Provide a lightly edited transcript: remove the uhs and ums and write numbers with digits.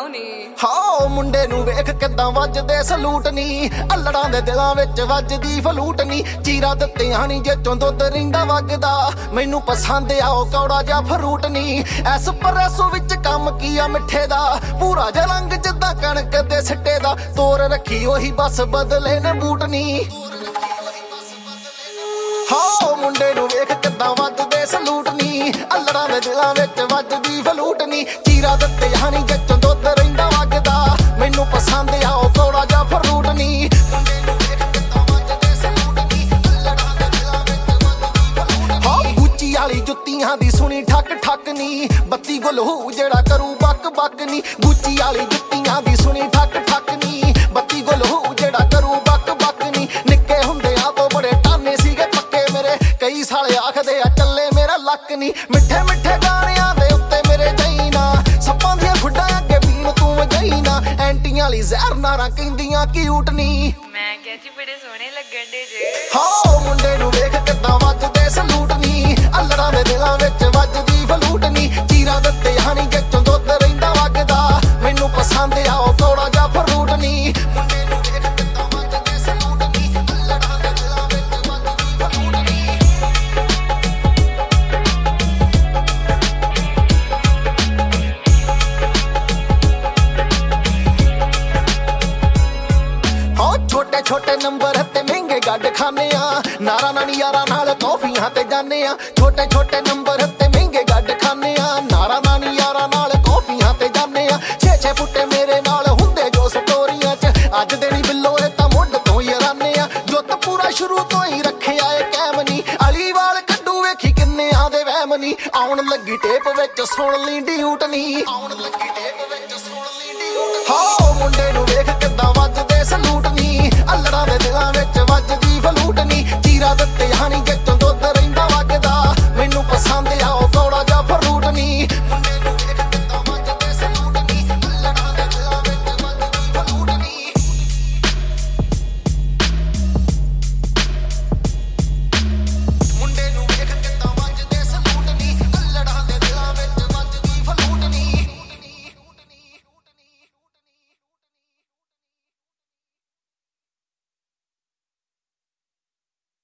ਨੀ। ਹਾਂ ਮੁੰਡੇ ਨੂੰ ਵੇਖ ਕਿੱਦਾਂ ਵੱਜਦੇ ਸਲੂਟ ਨੀ, ਅਲੜਾਂ ਦੇ ਦਿਲਾਂ ਵਿੱਚ ਵੱਜਦੀ ਫਲੂਟ ਨੀ। ਚੀਰਾ ਦਿੱਤਿਆਂ ਨੀ ਜੇ ਚੋਂ ਦੁੱਧ ਰਿੰਦਾ ਵਗਦਾ, ਮੈਨੂੰ ਪਸੰਦ ਆ ਉਹ ਕੌੜਾ ਜਿਹਾ ਫਰੂਟ ਨੀ। ਐਸਪ੍ਰੈਸੋ ਵਿੱਚ ਕੰਮ ਕੀ ਆ ਮਿੱਠੇ ਦਾ, ਪੂਰਾ ਜਿਹਾ ਰੰਗ ਜਿੱਦਾਂ ਕਣਕ ਦੇ ਸਿੱਟੇ ਦਾ। ਤੋਰ ਰੱਖੀ ਉਹੀ ਬਸ ਬਦਲੇ ਨੇ ਬੂਟ ਨੀ। ਹਾਂ ਮੁੰਡੇ ਨੂੰ ਵੇਖ ਕਿੱਦਾਂ ਵੱਜਦੇ ਸਲੂਟ ਨੀ, ਅਲੜਾਂ ਦੇ ਦਿਲਾਂ ਵਿੱਚ ਵੱਜਦੀ ਫਲੂਟ ਨੀ। ਚੀਰਾ ਦਿੱਤਿਆਂ ਨੀ ਜੇ ਚੋਂ ਦੁੱਧ ਰਹਿੰਦਾ ਵਗਦਾ, ਮੈਨੂੰ ਪਸੰਦ ਆ ਉਹ ਕੌੜਾ ਜਿਹਾ ਫਰੂਟ ਨੀ। ਮੁੰਡੇ ਨੂੰ ਵੇਖ ਕਿੱਦਾਂ ਵੱਜਦੇ ਸਲੂਟ ਨੀ, ਅਲੜਾਂ ਦੇ ਦਿਲਾਂ ਵਿੱਚ ਵੱਜਦੀ ਫਲੂਟ ਨੀ। ਹਾਂ ਗੁੱਚੀ ਵਾਲੀ ਜੁੱਤੀਆਂ ਦੀ ਸੁਣੀ ਠੱਕ ਠੱਕ ਨੀ, ਬੱਤੀ ਗੁਲਹੂ ਜਿਹੜਾ ਕਰੂ ਬੱਕ ਬੱਕ ਨੀ। ਗੁੱਚੀ ਵਾਲੀ ਜੁੱਤੀਆਂ ਦੀ ਸੁਣੀ ਠੱਕ ਠੱਕ ਨੀ, ਬੱਤੀ ਗੁਲਹੂ ਜਿਹੜਾ ਕਰੂ ਬੱਕ ਬੱਕ ਨੀ। ਨਿੱਕੇ ਹੁੰਦਿਆਂ ਤੋਂ ਬੜੇ ਟਾਨੇ ਸੀਗੇ ਪੱਕੇ ਮੇਰੇ, ਕਈ ਸਾਲੇ ਆਖਦੇ ਆ ਚੱਲੇ ਮੇਰਾ ਲੱਕ ਨੀ। ਮਿੱਠੇ ਮਿੱਠੇ ਗਾਣਿਆਂ ਦੇ ਉੱਤੇ ਮੇਰੇ ਜਈ ਨਾ, ਸੱਪਾਂ ਦੀਆਂ ਖੁੱਡਾਂ ਅੱਗੇ ਪੀਣ ਤੂੰ ਵਜਾਈ ਨਾ। ਐਂਟੀਆਂ ਵਾਲੀ ਜ਼ਹਿਰ ਨਾਰਾਂ ਕਹਿੰਦੀਆਂ ਕਿਊਟ ਨੀ। ਮੈਂ ਕਿਹਾ ਜੀ ਬੜੇ ਸੋਹਣੇ ਲੱਗਣ ਦੇ ਜੇ। ਹਾਂ ਮੁੰਡੇ ਨੂੰ ਵੇਖ ਕਿੱਦਾਂ ਵੱਜਦੇ ਸਲੂਟ ਨੀ, ਅਲੜਾਂ ਦੇ ਦਿਲਾਂ ਵਿੱਚ ਵੱਜਦੀ ਫਲੂਟ ਨੀ। ਚੀਰਾ ਦਿੱਤੇ ਹਣੀ ਜੇ ਚੋਂ ਦੁੱਧ ਰਹਿੰਦਾ ਵਗਦਾ, ਮੈਨੂੰ ਪਸੰਦ ਆ ਉਹ ਕੌੜਾ ਜਿਹਾ ਫਰੂਟ ਨੀ। ਮੁੰਡੇ ਨੂੰ ਵੇਖ ਕਿੱਦਾਂ ਵੱਜਦੇ ਸਲੂਟ ਨੀ, ਅਲੜਾਂ ਦੇ ਦਿਲਾਂ ਵਿੱਚ ਵੱਜਦੀ ਫਲੂਟ ਨੀ। ਹਾਂ ਛੋਟੇ ਛੋਟੇ ਨੰਬਰ ਤੇ ਮਹਿੰਗੇ ਗੱਡ ਖਾਨੇ ਆ, ਨਾਰਾ ਨਾਨੀ ਯਾਰਾਂ ਨਾਲ ਕੌਫੀਆਂ ਤੇ ਜਾਨੇ ਆ। ਛੋਟੇ ਛੋਟੇ ਨੰਬਰ ਤੇ ਮਹਿੰਗੇ ਗੱਡ ਖਾਨੇ ਆ, ਨਾਰਾ ਨਾਨੀ ਯਾਰਾਂ ਨਾਲ ਕੌਫੀਆਂ ਤੇ ਜਾਨੇ ਆ। 6-6 ਫੁੱਟੇ ਮੇਰੇ ਨਾਲ ਹੁੰਦੇ ਜੋ ਸਟੋਰੀਆਂ 'ਚ, ਅੱਜ ਦੇ ਨੀ ਬਿੱਲੋ ਇਹ ਤਾਂ ਮੁੱਢ ਤੋਂ ਹੀ ਰਾਨੇ ਆ। ਜੁੱਤ ਪੂਰਾ ਸ਼ੁਰੂ ਤੋਂ ਹੀ ਰੱਖਿਆ ਏ ਕੈਮ ਨੀ, ਅਲੀ ਵਾਲ ਕੱਢੂ ਵੇਖੀ ਕਿੰਨੇ ਆਦੇ ਵਹਿਮ ਨੀ। ਆਉਣ ਲੱਗੀ ਟੇਪ ਵਿੱਚ ਸੁਣ ਲਈ ਡਿਊਟ ਨੀ, ਆਉਣ ਲੱਗੀ ਟੇਪ ਵਿੱਚ